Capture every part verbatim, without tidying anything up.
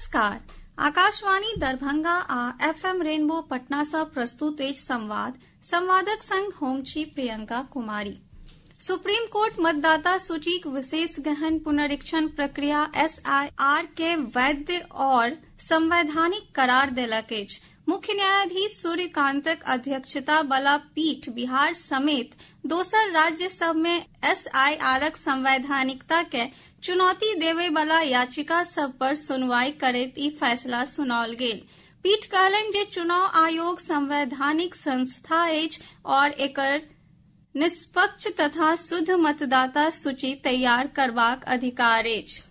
नमस्कार। आकाशवाणी दरभंगा आ FM rainbow Patna सँ प्रस्तुत अछि संवाद। संवादक संग हम छी प्रियंका कुमारी। सुप्रीम कोर्ट मतदाता सूचीक विशेष गहन पुनरीक्षण प्रक्रिया एस आई आर के वैध और संवैधानिक करार देलक अछि। मुख्य न्यायाधीश सूर्यकांतक अध्यक्षता बला पीठ बिहार समेत दोसर राज्य सभ में एस आई आरक संवैधानिकता के चुनौती देवे वाला याचिका सब पर सुनवाई करैत ई फैसला सुनाओल गेल। पीठ कहलनि जे चुनाव आयोग संवैधानिक संस्था अछि और एकर निष्पक्ष तथा शुद्ध मतदाता सूची तैयार करबाक अधिकार अछि।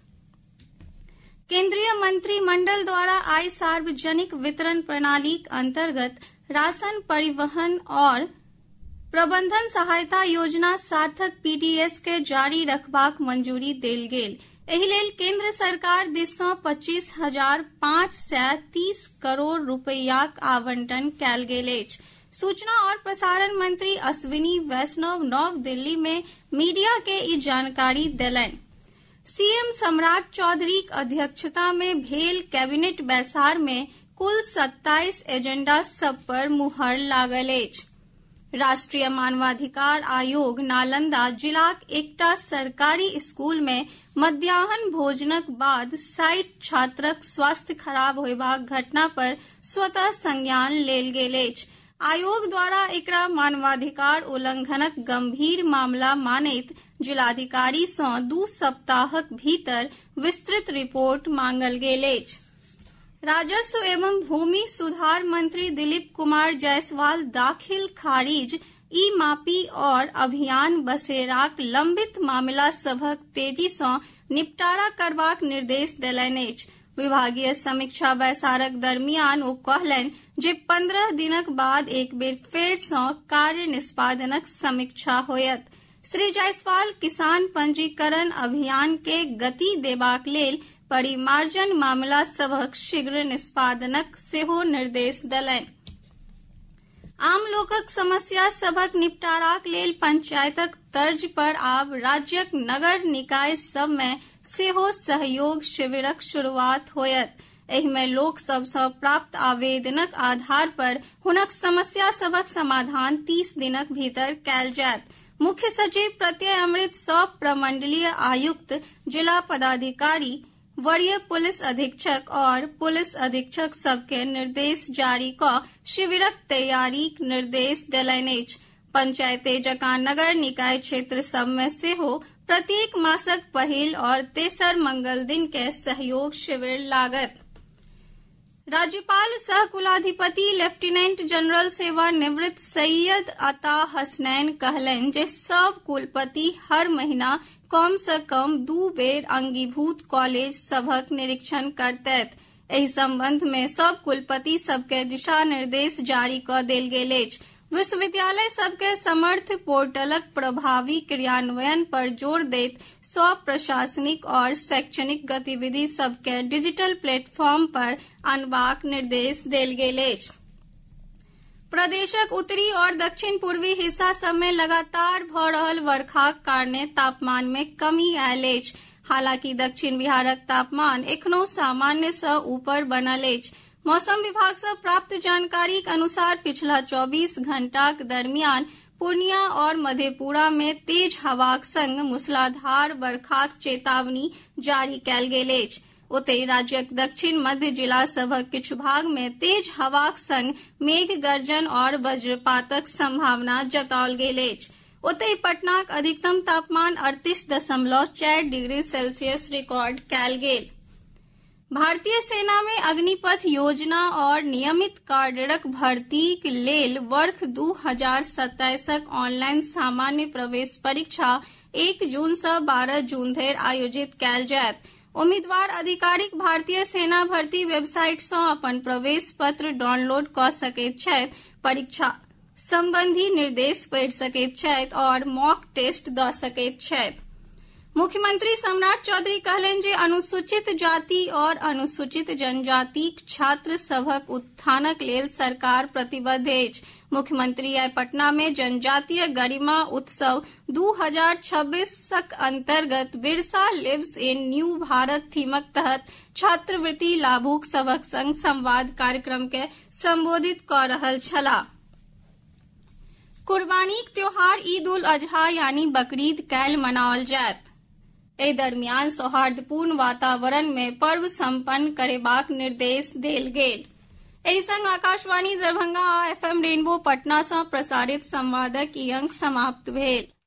केंद्रीय मंत्रिमंडल द्वारा आई सार्वजनिक वितरण प्रणालीक अंतर्गत राशन परिवहन और प्रबंधन सहायता योजना सार्थक पीडीएस के जारी रखबाक मंजूरी देल गेल। एहि लेल केंद्र सरकार दिस सँ पच्चीस हजार पाँच सय तीस करोड़ रुपैयाक आवंटन कयल गेल अछि। सूचना और प्रसारण मंत्री अश्विनी वैष्णव नव दिल्ली में मीडिया के ई जानकारी देलनि। सीएम सम्राट चौधरीक अध्यक्षता में भेल कैबिनेट बैसार में कुल सत्ताईस एजेंडा सब पर मुहर लागल अछि। राष्ट्रीय मानवाधिकार आयोग नालंदा जिलाक एकटा सरकारी स्कूल में मध्याह्न भोजनक बाद साठि छात्रक स्वास्थ्य खराब होयबाक घटना पर स्वतः संज्ञान लेल गेल अछि। आयोग द्वारा एकरा मानवाधिकार उल्लंघनक गंभीर मामला मानैत जिलाधिकारी सँ दू सप्ताहक भीतर विस्तृत रिपोर्ट मांगल गेल अछि। राजस्व एवं भूमि सुधार मंत्री दिलीप कुमार जायसवाल दाखिल खारिज ई मापी और अभियान बसेराक लंबित मामला सभक तेजी सँ निपटारा करबाक निर्देश देलनि अछि। विभागीय समीक्षा बैसारक दरमियान ओ कहलनि जे पंद्रह दिनक बाद एक बेर फेर सँ कार्य निष्पादनक समीक्षा होयत। श्री जायसवाल किसान पंजीकरण अभियान के गति देबाक लेल परिमार्जन मामला सभक शीघ्र निष्पादनक सेहो निर्देश देलनि। आम लोकक समस्या सभक निपटाराक लेल पंचायतक तर्ज पर आब राज्यक नगर निकाय सब में सेहो सहयोग शिविरक शुरुआत होयत। एहि में लोक सभ सँ प्राप्त आवेदनक आधार पर हुनक समस्या सभक समाधान तीस दिनक भीतर कयल जायत। मुख्य सचिव प्रत्यय अमृत सभ प्रमंडलीय आयुक्त, जिला पदाधिकारी, वरीय पुलिस अधीक्षक और पुलिस अधीक्षक सबके निर्देश जारी क शिविरक तैयारीक निर्देश देलनि अछि। पंचायते जकां नगर निकाय क्षेत्र सब में सेहो प्रत्येक मासक पहिल और तेसर मंगल दिन के सहयोग शिविर लागत। राज्यपाल सह कुलाधिपति लेफ्टिनेंट जनरल सेवानिवृत्त सैयद अता हसनैन कहलनि जे सब कुलपति हर महीना कम से कम दू बेर अंगीभूत कॉलेज सभक निरीक्षण करतैथ। एहि संबंध में सब कुलपति सबके दिशा निर्देश जारी क देल गेल अछि। विश्वविद्यालय सबके समर्थ पोर्टलक प्रभावी क्रियान्वयन पर जोर दैत सब प्रशासनिक और शैक्षणिक गतिविधि सबके डिजिटल प्लेटफॉर्म पर अनबाक निर्देश देल गेल अछि। प्रदेशक उत्तरी और दक्षिण पूर्वी हिस्सा सब में लगातार भ रहल वर्षाक कारणे तापमान में कमी आयल अछि। हालांकि दक्षिण बिहारक तापमान एखनो सामान्य सँ ऊपर बनल अछि। मौसम विभाग सँ प्राप्त जानकारीक अनुसार पिछला चौबीस घंटाक दरमियान पूर्णिया और मधेपुरा में तेज हवाक संग मूसलाधार वर्षाक चेतावनी जारी कयल गेल अछि। ओतहि राज्यक दक्षिण मध्य जिला सभक किछु भाग में तेज हवाक संग मेघ गर्जन और वज्रपातक संभावना जताओल गेल अछि। ओतहि पटनाक अधिकतम तापमान अड़तीस दशमलव चारि डिग्री सेल्सियस रिकॉर्ड कयल गेल। भारतीय सेना में अग्निपथ योजना और नियमित कैडरक भर्तीक लेल वर्ष दू हजार सत्ताईसक ऑनलाइन सामान्य प्रवेश परीक्षा एक जून सँ बारह जून धरि आयोजित कयल जायत। उम्मीदवार आधिकारिक भारतीय सेना भर्ती वेबसाइट सँ अपन प्रवेश पत्र डाउनलोड क सकैत छथि, परीक्षा संबंधी निर्देश पढ़ि सकैत छथि और मॉक टेस्ट द सकैत छथि। मुख्यमंत्री सम्राट चौधरी कहलनि जे अनुसूचित जाति और अनुसूचित जनजातिक छात्र सभक उत्थानक लेल सरकार प्रतिबद्ध अछि। मुख्यमंत्री आइ पटना में जनजातीय गरिमा उत्सव दू हजार छब्बीसक अंतर्गत Birsa lives in new Bharat थीमक तहत छात्रवृत्ति लाभुक सभक संग संवाद कार्यक्रम के संबोधित कऽ रहल छलाह। कुर्बानीक त्योहार ईद उल अजहा यानी बकरीद काल्हि मनाओल जायत। एहि दरमियान सौहार्दपूर्ण वातावरण में पर्व संपन्न करेबाक निर्देश देल गेल। एहि संग आकाशवाणी दरभंगा आ एफएम रेनबो पटना सँ प्रसारित संवादक ई अंक समाप्त भेल।